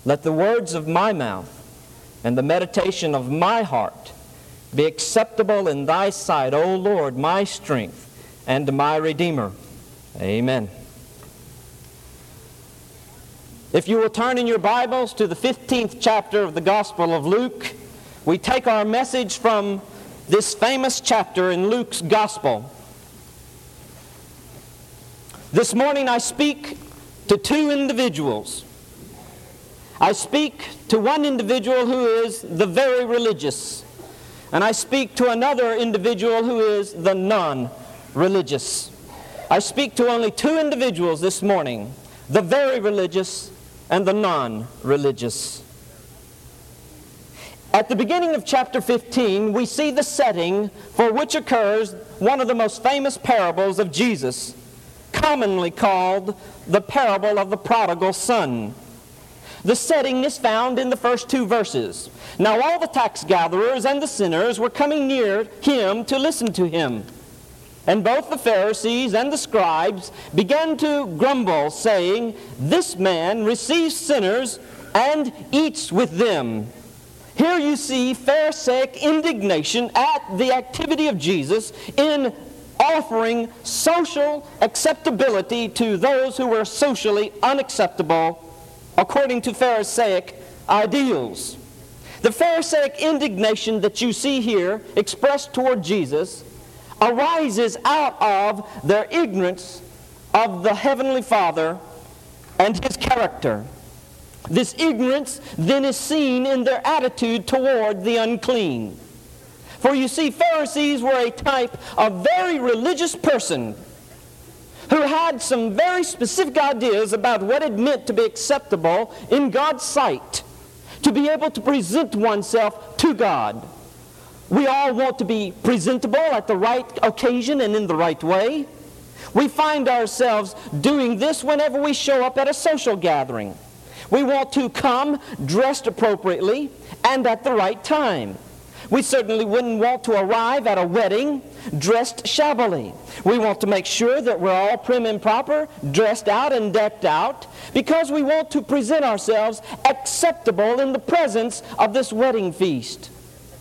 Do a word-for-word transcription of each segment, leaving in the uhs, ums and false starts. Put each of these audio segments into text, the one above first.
Let the words of my mouth and the meditation of my heart be acceptable in thy sight, O Lord, my strength and my Redeemer. Amen. If you will turn in your Bibles to the fifteenth chapter of the Gospel of Luke, we take our message from this famous chapter in Luke's Gospel. This morning I speak to two individuals. I speak to one individual who is the very religious, and I speak to another individual who is the non-religious. I speak to only two individuals this morning, the very religious and the non-religious. At the beginning of chapter fifteen, we see the setting for which occurs one of the most famous parables of Jesus, commonly called the parable of the prodigal son. The setting is found in the first two verses. Now all the tax gatherers and the sinners were coming near him to listen to him. And both the Pharisees and the scribes began to grumble, saying, "This man receives sinners and eats with them." Here you see Pharisaic indignation at the activity of Jesus in offering social acceptability to those who were socially unacceptable according to Pharisaic ideals. The Pharisaic indignation that you see here expressed toward Jesus arises out of their ignorance of the Heavenly Father and His character. This ignorance then is seen in their attitude toward the unclean. For you see, Pharisees were a type of very religious person who had some very specific ideas about what it meant to be acceptable in God's sight, to be able to present oneself to God. We all want to be presentable at the right occasion and in the right way. We find ourselves doing this whenever we show up at a social gathering. We want to come dressed appropriately and at the right time. We certainly wouldn't want to arrive at a wedding dressed shabbily. We want to make sure that we're all prim and proper, dressed out and decked out, because we want to present ourselves acceptable in the presence of this wedding feast.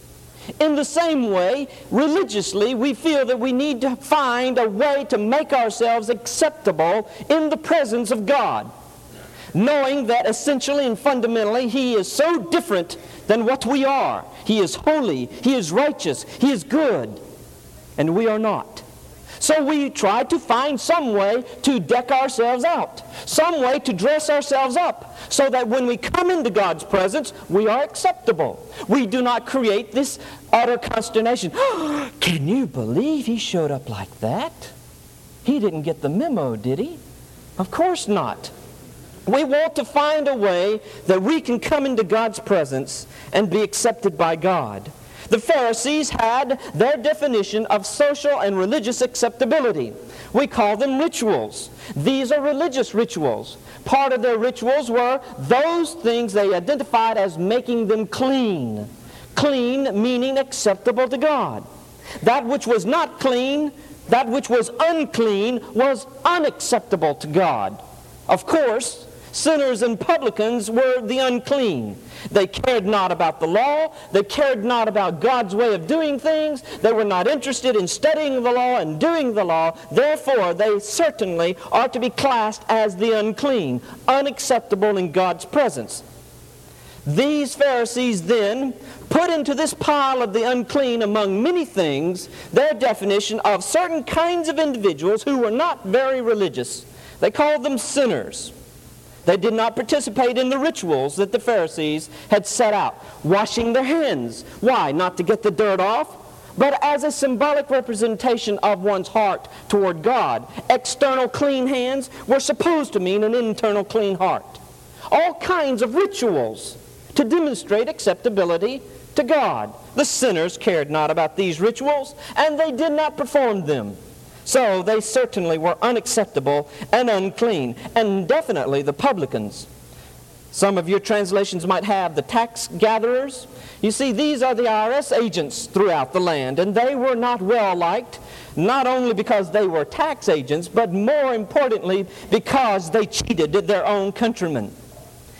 In the same way, religiously, we feel that we need to find a way to make ourselves acceptable in the presence of God, knowing that essentially and fundamentally He is so different than what we are. He is holy, He is righteous, He is good, and we are not. So we try to find some way to deck ourselves out, some way to dress ourselves up, so that when we come into God's presence, we are acceptable. We do not create this utter consternation. Can you believe he showed up like that? He didn't get the memo, did he? Of course not. We want to find a way that we can come into God's presence and be accepted by God. The Pharisees had their definition of social and religious acceptability. We call them rituals. These are religious rituals. Part of their rituals were those things they identified as making them clean. Clean meaning acceptable to God. That which was not clean, that which was unclean, was unacceptable to God. Of course, sinners and publicans were the unclean. They cared not about the law. They cared not about God's way of doing things. They were not interested in studying the law and doing the law. Therefore, they certainly are to be classed as the unclean, unacceptable in God's presence. These Pharisees then put into this pile of the unclean, among many things, their definition of certain kinds of individuals who were not very religious. They called them sinners. They did not participate in the rituals that the Pharisees had set out. Washing their hands. Why? Not to get the dirt off, but as a symbolic representation of one's heart toward God. External clean hands were supposed to mean an internal clean heart. All kinds of rituals to demonstrate acceptability to God. The sinners cared not about these rituals, and they did not perform them. So they certainly were unacceptable and unclean, and definitely the publicans. Some of your translations might have the tax gatherers. You see, these are the I R S agents throughout the land, and they were not well liked, not only because they were tax agents, but more importantly, because they cheated their own countrymen.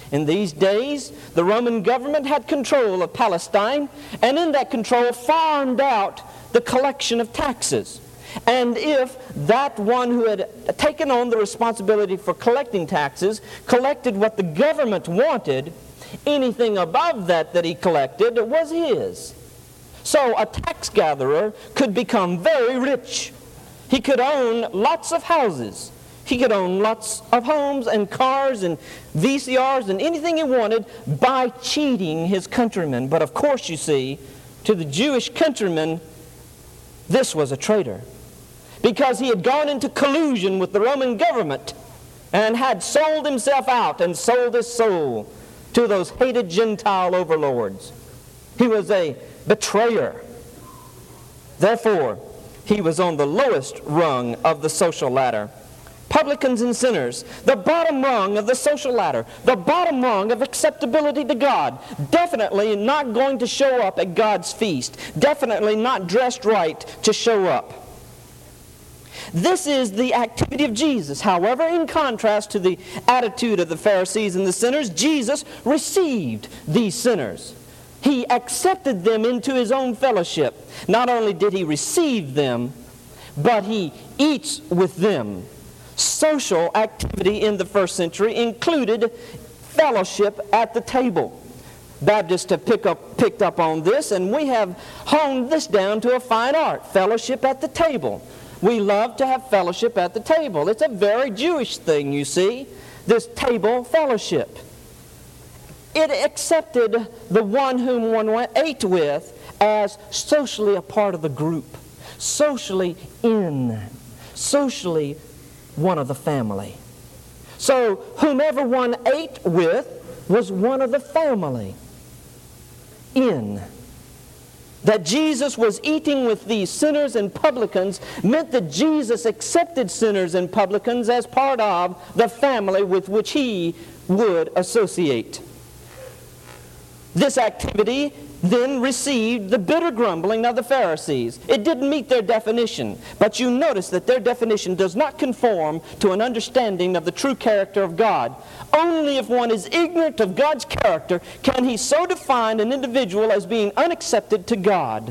In these days, the Roman government had control of Palestine, and in that control farmed out the collection of taxes. And if that one who had taken on the responsibility for collecting taxes collected what the government wanted, anything above that that he collected was his. So a tax gatherer could become very rich. He could own lots of houses. He could own lots of homes and cars and V C Rs and anything he wanted by cheating his countrymen. But of course, you see, to the Jewish countrymen, this was a traitor, because he had gone into collusion with the Roman government and had sold himself out and sold his soul to those hated Gentile overlords. He was a betrayer. Therefore, he was on the lowest rung of the social ladder. Publicans and sinners, the bottom rung of the social ladder, the bottom rung of acceptability to God, definitely not going to show up at God's feast, definitely not dressed right to show up. This is the activity of Jesus. However, in contrast to the attitude of the Pharisees and the sinners, Jesus received these sinners. He accepted them into his own fellowship. Not only did he receive them, but he eats with them. Social activity in the first century included fellowship at the table. Baptists have pick up, picked up on this, and we have honed this down to a fine art. Fellowship at the table. We love to have fellowship at the table. It's a very Jewish thing, you see, this table fellowship. It accepted the one whom one ate with as socially a part of the group, socially in, socially one of the family. So whomever one ate with was one of the family. In. That Jesus was eating with these sinners and publicans meant that Jesus accepted sinners and publicans as part of the family with which he would associate. This activity then received the bitter grumbling of the Pharisees. It didn't meet their definition, but you notice that their definition does not conform to an understanding of the true character of God. Only if one is ignorant of God's character can he so define an individual as being unaccepted to God.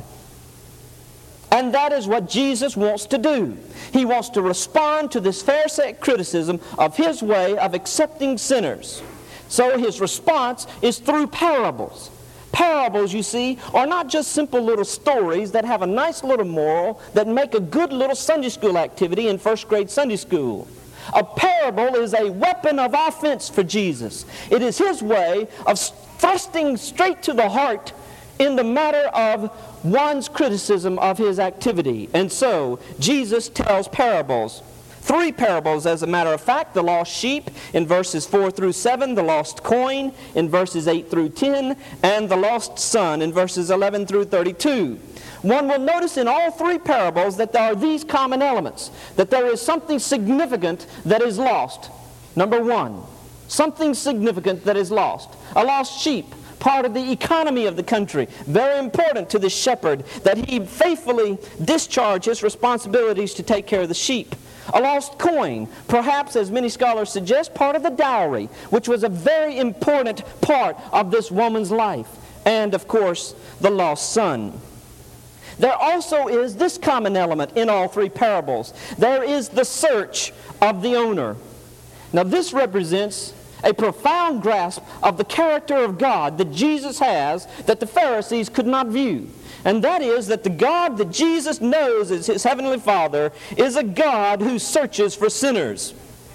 And that is what Jesus wants to do. He wants to respond to this Pharisaic criticism of his way of accepting sinners. So his response is through parables. Parables, you see, are not just simple little stories that have a nice little moral that make a good little Sunday school activity in first grade Sunday school. A parable is a weapon of offense for Jesus. It is his way of thrusting straight to the heart in the matter of one's criticism of his activity. And so, Jesus tells parables. Three parables, as a matter of fact: the lost sheep in verses four through seven, the lost coin in verses eight through ten, and the lost son in verses eleven through thirty-two. One will notice in all three parables that there are these common elements, that there is something significant that is lost. Number one, something significant that is lost. A lost sheep, part of the economy of the country, very important to the shepherd, that he faithfully discharge his responsibilities to take care of the sheep. A lost coin, perhaps, as many scholars suggest, part of the dowry, which was a very important part of this woman's life. And, of course, the lost son. There also is this common element in all three parables. There is the search of the owner. Now, this represents a profound grasp of the character of God that Jesus has that the Pharisees could not view. And that is that the God that Jesus knows as his heavenly Father is a God who searches for sinners.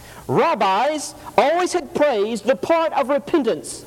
Rabbis always had praised the part of repentance.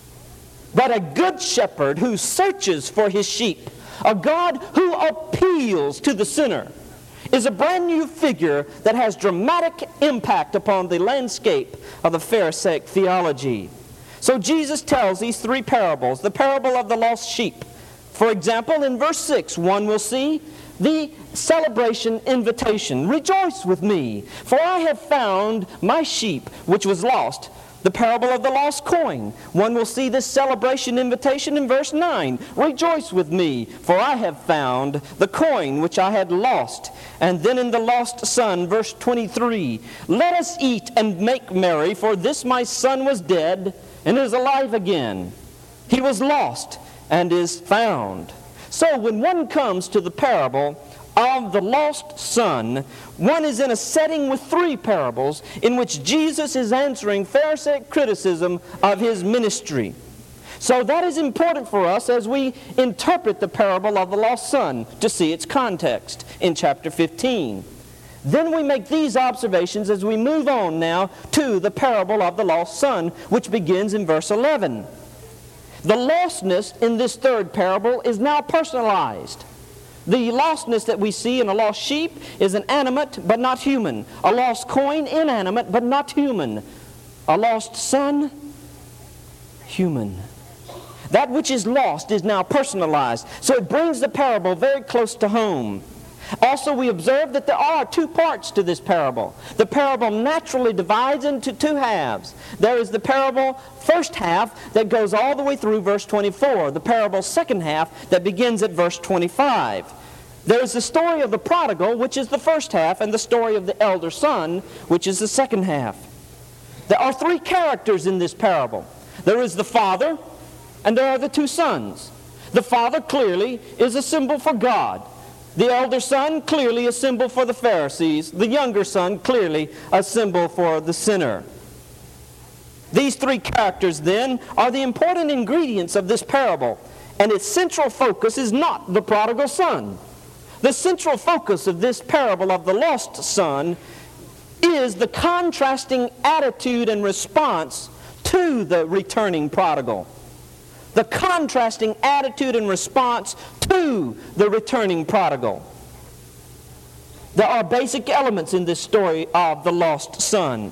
But a good shepherd who searches for his sheep, a God who appeals to the sinner, is a brand new figure that has dramatic impact upon the landscape of the Pharisaic theology. So Jesus tells these three parables. The parable of the lost sheep. For example, in verse six, one will see the celebration invitation. Rejoice with me, for I have found my sheep which was lost. The parable of the lost coin. One will see this celebration invitation in verse nine. Rejoice with me, for I have found the coin which I had lost. And then in the lost son, verse twenty-three. Let us eat and make merry, for this my son was dead and is alive again. He was lost and is found. So when one comes to the parable of the lost son, one is in a setting with three parables in which Jesus is answering Pharisaic criticism of his ministry. So that is important for us as we interpret the parable of the lost son to see its context in chapter fifteen. Then we make these observations as we move on now to the parable of the lost son, which begins in verse eleven. The lostness in this third parable is now personalized. The lostness that we see in a lost sheep is an animate but not human. A lost coin, inanimate but not human. A lost son, human. That which is lost is now personalized. So it brings the parable very close to home. Also, we observe that there are two parts to this parable. The parable naturally divides into two halves. There is the parable first half that goes all the way through verse twenty-four. The parable second half that begins at verse twenty-five. There is the story of the prodigal, which is the first half, and the story of the elder son, which is the second half. There are three characters in this parable. There is the father, and there are the two sons. The father clearly is a symbol for God. The elder son, clearly a symbol for the Pharisees. The younger son, clearly a symbol for the sinner. These three characters, then, are the important ingredients of this parable, and its central focus is not the prodigal son. The central focus of this parable of the lost son is the contrasting attitude and response to the returning prodigal. The contrasting attitude and response to the returning prodigal. There are basic elements in this story of the lost son.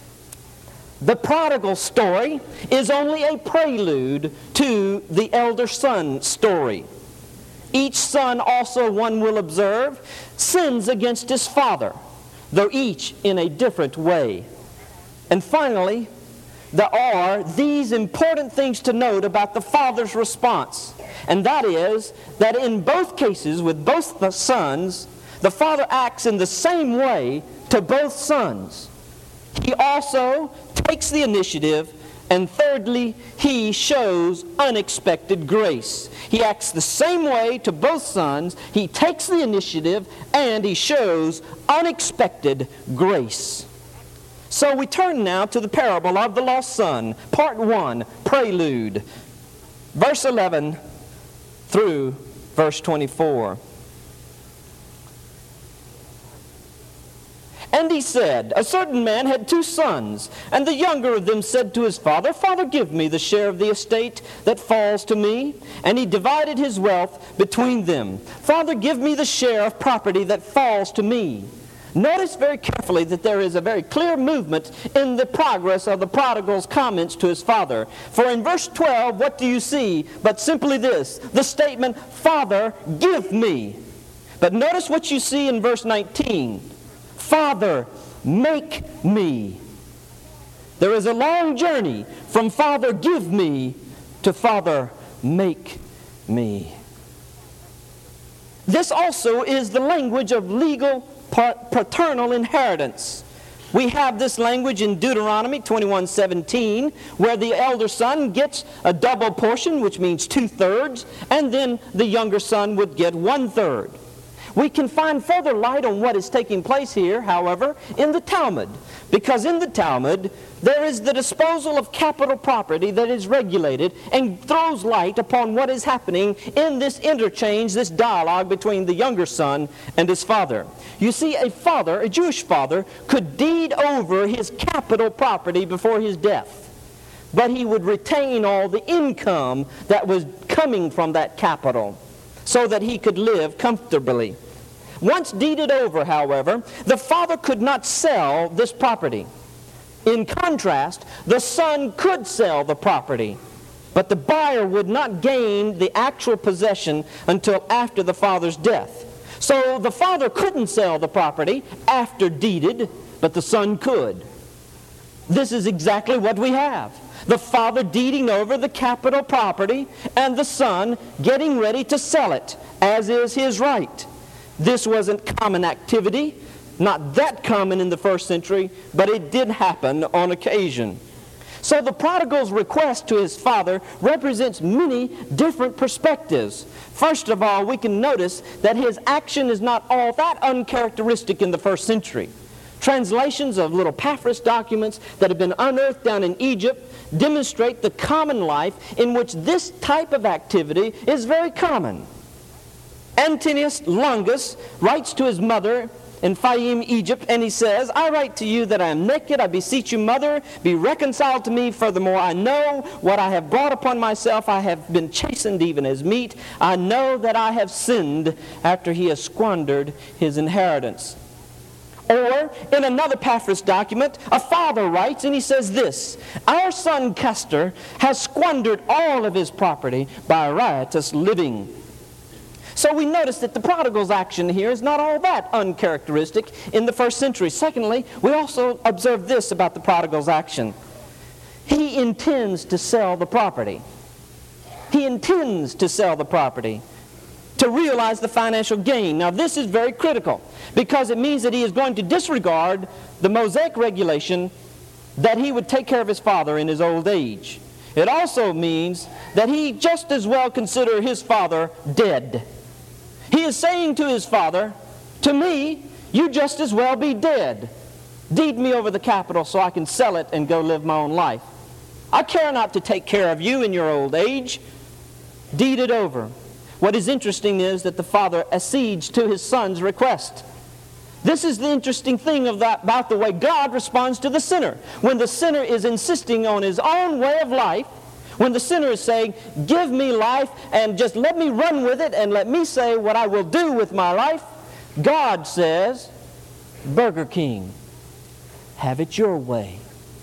The prodigal story is only a prelude to the elder son story. Each son also, one will observe, sins against his father, though each in a different way. And finally, there are these important things to note about the father's response. And that is that in both cases, with both the sons, the father acts in the same way to both sons. He also takes the initiative, and thirdly, he shows unexpected grace. He acts the same way to both sons. He takes the initiative, and he shows unexpected grace. So we turn now to the parable of the lost son, part one, prelude, verse eleven through verse twenty-four. And he said, a certain man had two sons, and the younger of them said to his father, Father, give me the share of the estate that falls to me. And he divided his wealth between them. Father, give me the share of property that falls to me. Notice very carefully that there is a very clear movement in the progress of the prodigal's comments to his father. For in verse twelve, what do you see but simply this, the statement, Father, give me. But notice what you see in verse nineteen. Father, make me. There is a long journey from Father, give me, to Father, make me. This also is the language of legal paternal inheritance. We have this language in Deuteronomy twenty-one seventeen, where the elder son gets a double portion, which means two-thirds, and then the younger son would get one-third. We can find further light on what is taking place here, however, in the Talmud, because in the Talmud there is the disposal of capital property that is regulated and throws light upon what is happening in this interchange, this dialogue between the younger son and his father. You see, a father, a Jewish father, could deed over his capital property before his death, but he would retain all the income that was coming from that capital so that he could live comfortably. Once deeded over, however, the father could not sell this property. In contrast, the son could sell the property, but the buyer would not gain the actual possession until after the father's death. So the father couldn't sell the property after deeded, but the son could. This is exactly what we have. The father deeding over the capital property and the son getting ready to sell it, as is his right. This wasn't common activity, not that common in the first century, but it did happen on occasion. So the prodigal's request to his father represents many different perspectives. First of all, we can notice that his action is not all that uncharacteristic in the first century. Translations of little papyrus documents that have been unearthed down in Egypt demonstrate the common life in which this type of activity is very common. Antonius Longus writes to his mother in Fayum, Egypt, and he says, I write to you that I am naked. I beseech you, mother, be reconciled to me. Furthermore, I know what I have brought upon myself. I have been chastened even as meat. I know that I have sinned after he has squandered his inheritance. Or, in another papyrus document, a father writes, and he says this, our son Castor has squandered all of his property by riotous living. So we notice that the prodigal's action here is not all that uncharacteristic in the first century. Secondly, we also observe this about the prodigal's action. He intends to sell the property. He intends to sell the property to realize the financial gain. Now this is very critical because it means that he is going to disregard the Mosaic regulation that he would take care of his father in his old age. It also means that he just as well consider his father dead. He is saying to his father, to me, you just as well be dead. Deed me over the capital so I can sell it and go live my own life. I care not to take care of you in your old age. Deed it over. What is interesting is that the father accedes to his son's request. This is the interesting thing of that, about the way God responds to the sinner. When the sinner is insisting on his own way of life, when the sinner is saying, give me life and just let me run with it and let me say what I will do with my life, God says, Burger King, have it your way.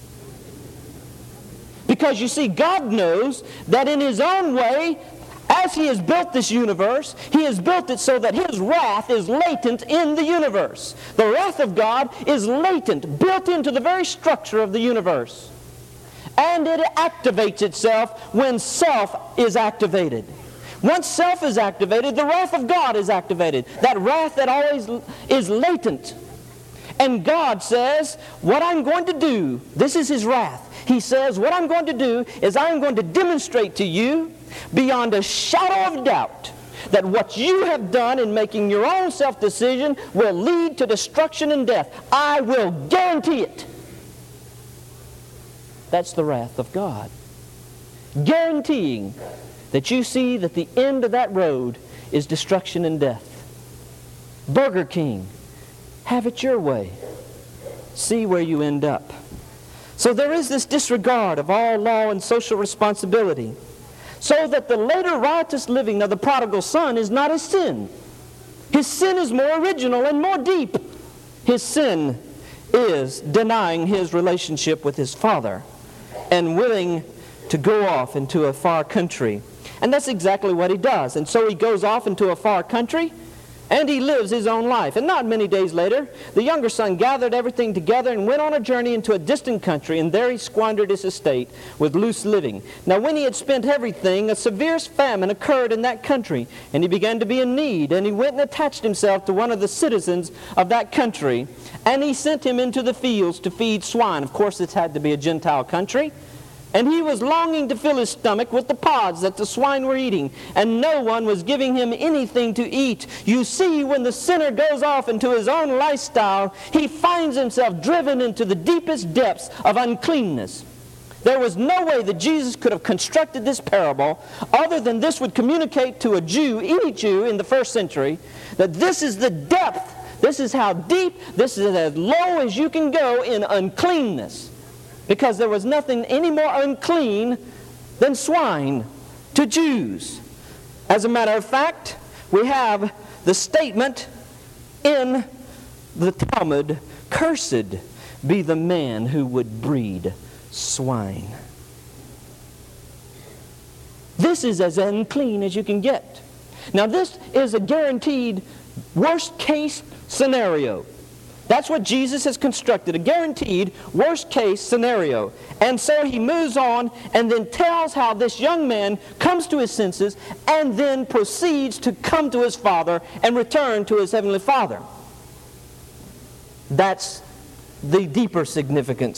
Because you see, God knows that in His own way, as He has built this universe, He has built it so that His wrath is latent in the universe. The wrath of God is latent, built into the very structure of the universe. And it activates itself when self is activated. Once self is activated, the wrath of God is activated. That wrath that always is latent. And God says, what I'm going to do, this is His wrath. He says, what I'm going to do is I'm going to demonstrate to you beyond a shadow of doubt that what you have done in making your own self-decision will lead to destruction and death. I will guarantee it. That's the wrath of God. Guaranteeing that you see that the end of that road is destruction and death. Burger King, have it your way. See where you end up. So there is this disregard of all law and social responsibility, so that the later riotous living of the prodigal son is not his sin. His sin is more original and more deep. His sin is denying his relationship with his father and willing to go off into a far country. And that's exactly what he does. And so he goes off into a far country and he lives his own life. And not many days later, the younger son gathered everything together and went on a journey into a distant country, and there he squandered his estate with loose living. Now when he had spent everything, a severe famine occurred in that country, and he began to be in need, and he went and attached himself to one of the citizens of that country, and he sent him into the fields to feed swine. Of course, this had to be a Gentile country. And he was longing to fill his stomach with the pods that the swine were eating, and no one was giving him anything to eat. You see, when the sinner goes off into his own lifestyle, he finds himself driven into the deepest depths of uncleanness. There was no way that Jesus could have constructed this parable other than this would communicate to a Jew, any Jew in the first century, that this is the depth, this is how deep, this is as low as you can go in uncleanness. Because there was nothing any more unclean than swine to Jews. As a matter of fact, we have the statement in the Talmud, "Cursed be the man who would breed swine." This is as unclean as you can get. Now this is a guaranteed worst case scenario. That's what Jesus has constructed, a guaranteed worst-case scenario. And so he moves on and then tells how this young man comes to his senses and then proceeds to come to his father and return to his heavenly Father. That's the deeper significance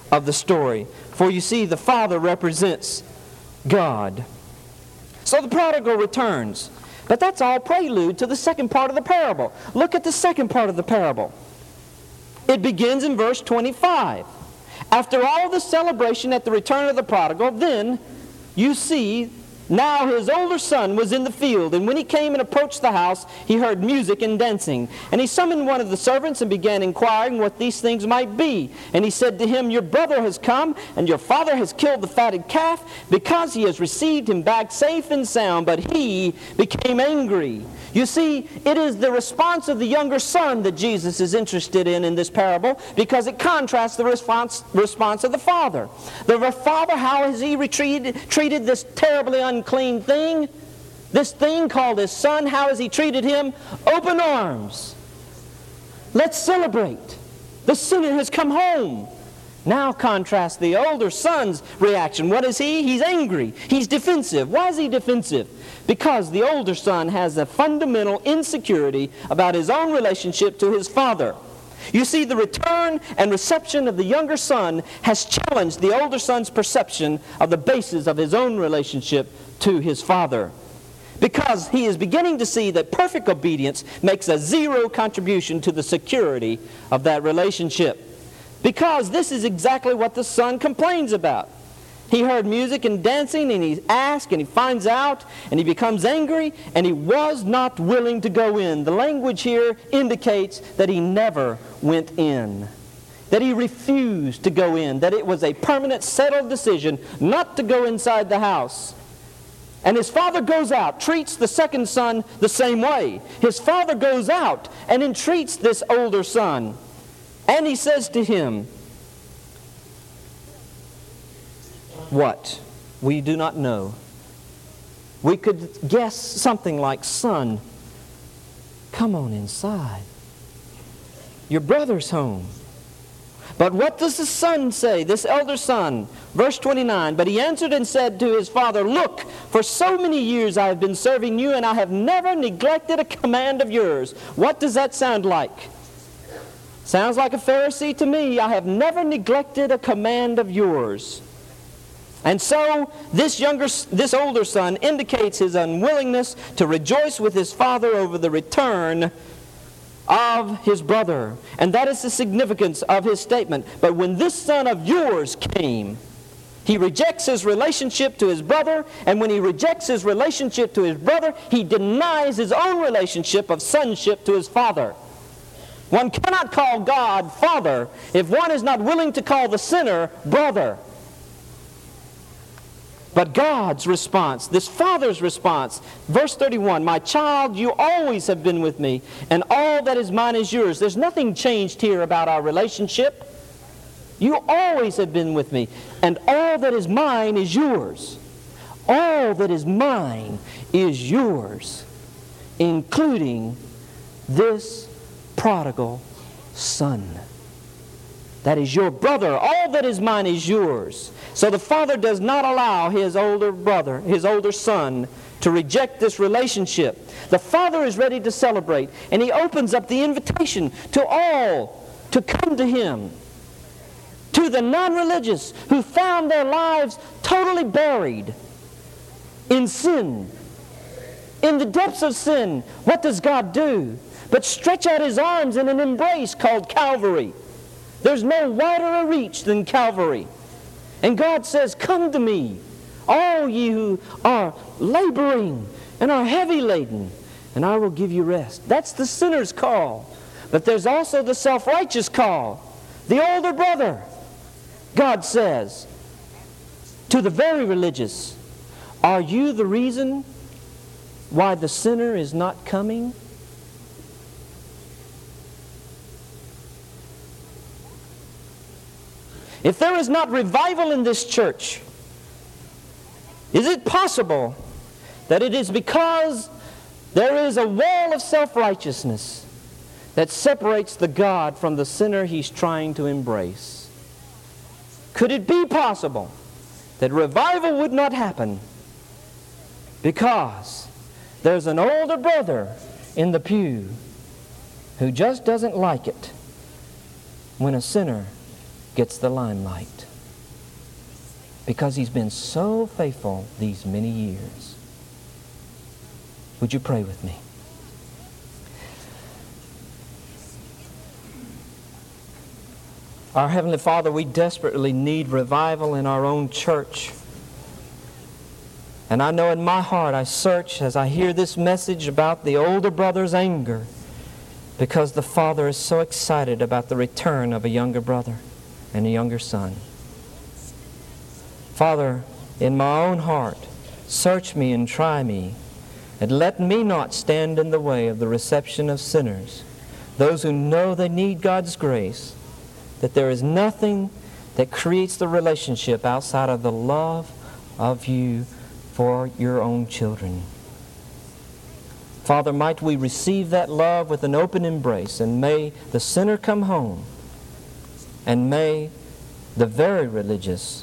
of the story. For you see, the Father represents God. So the prodigal returns. But that's all prelude to the second part of the parable. Look at the second part of the parable. It begins in verse twenty-five. After all the celebration at the return of the prodigal, then you see, now his older son was in the field, and when he came and approached the house, he heard music and dancing. And he summoned one of the servants and began inquiring what these things might be. And he said to him, your brother has come, and your father has killed the fatted calf, because he has received him back safe and sound. But he became angry. You see, it is the response of the younger son that Jesus is interested in in this parable, because it contrasts the response, response of the father. The father, how has he retreated, treated this terribly unclean thing? This thing called his son, how has he treated him? Open arms. Let's celebrate. The sinner has come home. Now contrast the older son's reaction. What is he? He's angry. He's defensive. Why is he defensive? Because the older son has a fundamental insecurity about his own relationship to his father. You see, the return and reception of the younger son has challenged the older son's perception of the basis of his own relationship to his father. Because he is beginning to see that perfect obedience makes a zero contribution to the security of that relationship. Because this is exactly what the son complains about. He heard music and dancing, and he asks, and he finds out, and he becomes angry, and he was not willing to go in. The language here indicates that he never went in, that he refused to go in, that it was a permanent, settled decision not to go inside the house. And his father goes out, treats the second son the same way. His father goes out and entreats this older son, and he says to him, what? We do not know. We could guess something like, son, come on inside. Your brother's home. But what does the son say, this elder son? Verse twenty-nine, but he answered and said to his father, look, for so many years I have been serving you, and I have never neglected a command of yours. What does that sound like? Sounds like a Pharisee to me. I have never neglected a command of yours. And so this younger, this older son indicates his unwillingness to rejoice with his father over the return of his brother. And that is the significance of his statement. But when this son of yours came, he rejects his relationship to his brother, and when he rejects his relationship to his brother, he denies his own relationship of sonship to his father. One cannot call God Father if one is not willing to call the sinner brother. But God's response, this father's response, verse thirty-one, my child, you always have been with me, and all that is mine is yours. There's nothing changed here about our relationship. You always have been with me, and all that is mine is yours. All that is mine is yours, including this prodigal son. That is your brother. All that is mine is yours. So the father does not allow his older brother, his older son, to reject this relationship. The father is ready to celebrate, and he opens up the invitation to all to come to him. To the non-religious who found their lives totally buried in sin. In the depths of sin, what does God do? But stretch out his arms in an embrace called Calvary. There's no wider a reach than Calvary. And God says, come to me, all ye who are laboring and are heavy laden, and I will give you rest. That's the sinner's call. But there's also the self-righteous call. The older brother. God says to the very religious, are you the reason why the sinner is not coming? If there is not revival in this church, is it possible that it is because there is a wall of self-righteousness that separates the God from the sinner he's trying to embrace? Could it be possible that revival would not happen because there's an older brother in the pew who just doesn't like it when a sinner gets the limelight. Because He's been so faithful these many years. Would you pray with me? Our Heavenly Father, we desperately need revival in our own church. And I know in my heart I search as I hear this message about the older brother's anger, because the father is so excited about the return of a younger brother and a younger son. Father, in my own heart, search me and try me, and let me not stand in the way of the reception of sinners, those who know they need God's grace, that there is nothing that creates the relationship outside of the love of you for your own children. Father, might we receive that love with an open embrace, and may the sinner come home, and may the very religious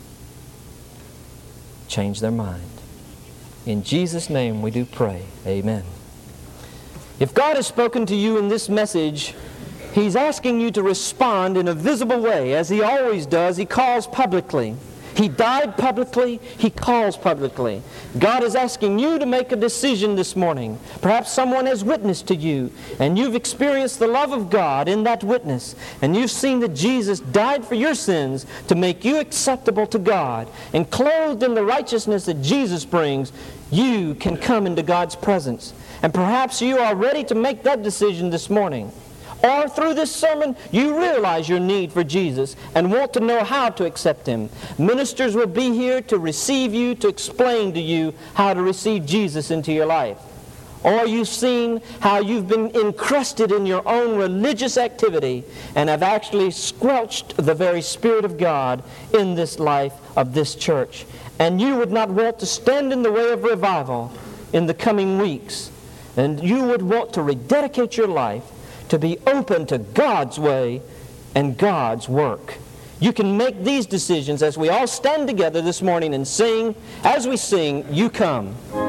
change their mind. In Jesus' name we do pray. Amen. If God has spoken to you in this message, He's asking you to respond in a visible way. As He always does, He calls publicly. He died publicly. He calls publicly. God is asking you to make a decision this morning. Perhaps someone has witnessed to you, and you've experienced the love of God in that witness, and you've seen that Jesus died for your sins to make you acceptable to God, and clothed in the righteousness that Jesus brings, you can come into God's presence. And perhaps you are ready to make that decision this morning. Or through this sermon, you realize your need for Jesus and want to know how to accept Him. Ministers will be here to receive you, to explain to you how to receive Jesus into your life. Or you've seen how you've been encrusted in your own religious activity and have actually squelched the very Spirit of God in this life of this church. And you would not want to stand in the way of revival in the coming weeks. And you would want to rededicate your life to be open to God's way and God's work. You can make these decisions as we all stand together this morning and sing. As we sing, you come.